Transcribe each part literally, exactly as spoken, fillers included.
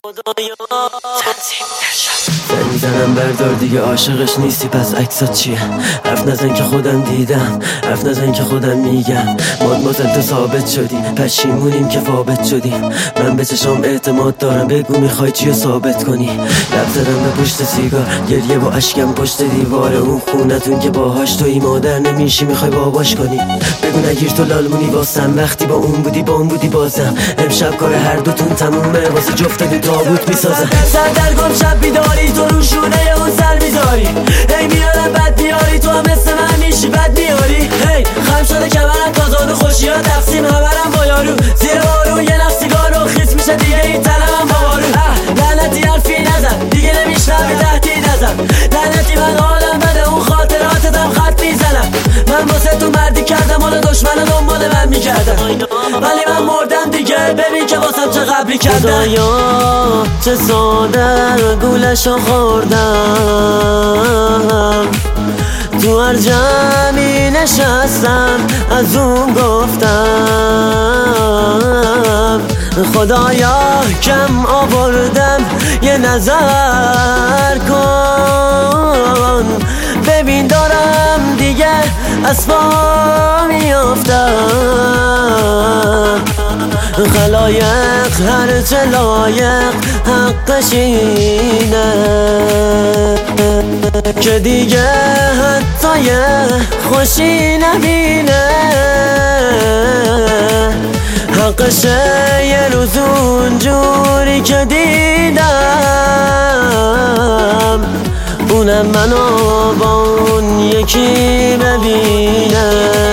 زنگ میزنم بردار دیگه عاشقش نیستی، پس عکسات چیه؟ حرف نزن که خودم دیدم، حرف نزن که خودم میگم. مادمازل تو ثابت شدی، پشیمونیم که ثابت شدیم. من به چشام اعتماد دارم، بگو میخوای چیو ثابت کنی. لب زدم به پشت سیگار، گریه و اشکم پشت دیوار اون خونتون که باهاش توی مادر نمیشی، میخوای باباش کنی. بگو نگیر تو لالمونی واسم، وقتی با اون بودی با اون بودی بازم. امشب کار هر دوتون تمومه، واسه جفتتون تابوت میسازم. سردرگم شب بیداری، تو رو شونه اون سر میذاری. هی میارم بد بیاری، تو هم مثل من میشی بد میاری. هی خم شده کمرم تازان و خوشی ها تقسیم همرم با یارو. زیر بارون یه نفس سیگار رو خیس میشه دیگه این تنمم با بارو. لعنتی حرفی نزن دیگه نمیشنوی، تهدید نزن. لعنتی من حالم بده، اون خاطراتتم خط میزنم. من واسه تو مردی کردم، حالا دشمن دنبال من میکردم، ولی من مردم دیگه. ببین که واسم چه قبلی کردم. خدایا چه ساده گولشو خوردم، تو هر جمعی نشستم از اون گفتم. خدایا کم آوردم یه نظر کن، ببین دارم دیگه از پا میافتم. خلایق هر چه لایق حقش اینه که دیگه حتی یه خوشی نبینه. حقشه یه روز اونجوری که دیدم، اونم منو با اون یکی ببینه.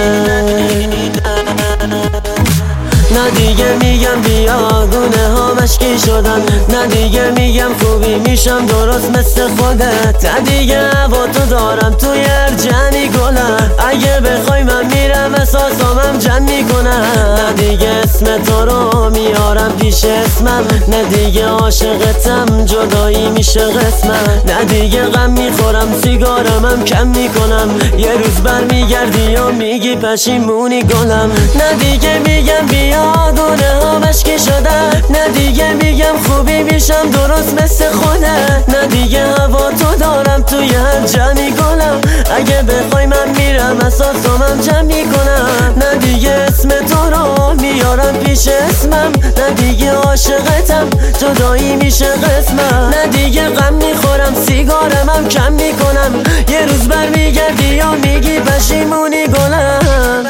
نه دیگه میگم بیاگونه ها مشکی شدن، نه دیگه میگم خوبی میشم درست مثل خودت. نه دیگه با تو دارم توی هر جمعی گلم، اگه بخوای من میرم احساسامم جمع میکنم. نه دیگه اسم تو رو میارم پیش اسمم، نه دیگه عاشقتم جدایی میشه قسمم. نه دیگه غم میخورم سیگارمم کم میکنم، یه روز برمیگردی و میگی پشیمونی گلم. نه دیگه میگم بیا دونه ها مشکی شدن، نه دیگه میگم خوبی میشم درست مثل خودت. نه دیگه هوا تو دارم توی هر جمعی گلم، اگه بخوای من میرم اساسامم جمع میکنم. نه دیگه اسم تو رو میارم پیش اسمم، نه دیگه عاشقتم جدایی میشه قسمم. نه دیگه غم میخورم سیگارمم کم میکنم، یه روز برمیگردی یا میگی پشیمونی گلم.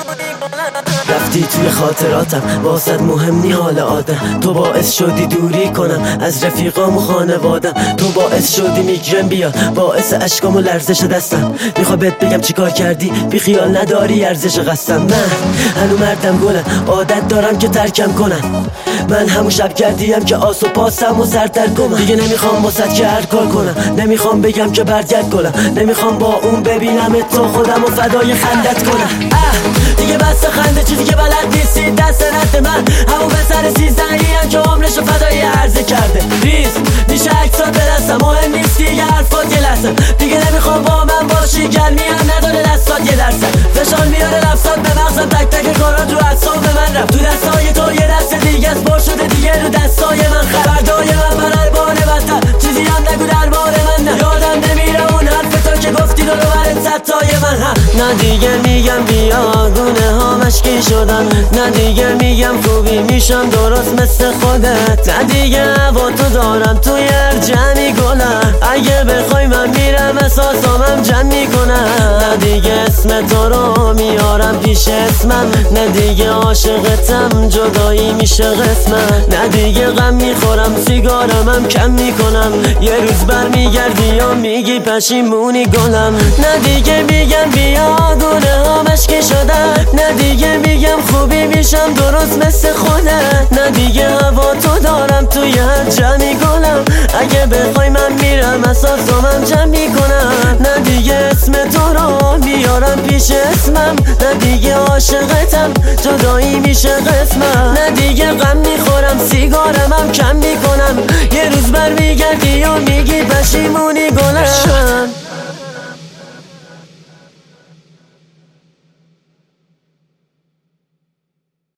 رفتی توی خاطراتم، واسد مهم نی حال آدم. تو باعث شدی دوری کنم از رفیقام و خانوادم، تو باعث شدی میگرن بیاد، باعث اشکام و لرزش دستم. میخوای بهت بگم چی کار کردی، بی خیال نداری ارزش قسم. من هنو مردم گلم، عادت دارم که ترکم کنم. من همون شب کردیم که آس و پاسم و سردرگمم. دیگه نمیخوام واسد که هر کار کنم، نمیخوام بگم که برگرد گلم، نمیخوام با اون ببینم تو خودم و فدای خندت کنم. دیگه بس خنده چیزی که بلد نیستی دست رد من، همون به سر سیزدهی هم که عمرشو فدای عرضه کرده. ریز میشه عکسات برسم، مهم نیست دیگه حرفات یه لحظه. دیگه نمیخوام با من باشی، گرمی هم نداره دستات یه درصد. فشار میاره لفظات به مغزم، تک تک کارات رو اعصاب من رفت. تو دستای تو یه دست دیگه از بار شده دیگه رو دستای من. خبردای من برای بار بدتر، چیزی هم نگو درباره من. نه یادم نمیره اون حرف تو که گفتی دارو برد ستای من. نه دیگه میگم بیاگونه ها مشکی شدن، نه دیگه میگم خوبی میشم درست مثل خودت. نه دیگه هوا تو دارم توی هر جمعی گلم، اگه بخوای من میرم احساسامم جمع میکنم. نه دیگه اسم تو رو میارم پیش اسمم، نه دیگه عاشقتم جدایی میشه قسمم. نه دیگه غم میخورم سیگارمم کم میکنم، یه روز برمیگردی یا میگی پشیمونی گلم. نه دیگه میگم بیاگونه ها مشکی شدن، نه دیگه میگم خوبی میشم درست مثل خودت. نه دیگه هوا تو دارم توی هر جمعی گلم، اگه بخوای من میرم اساسامم جمع میکنم. نه دیگه اسم تو رو میارم پیش اسمم، نه دیگه عاشقتم جدایی میشه قسمم. نه دیگه غم میخورم سیگارمم کم میکنم، یه روز برمیگردی و میگی پشیمونی گلم.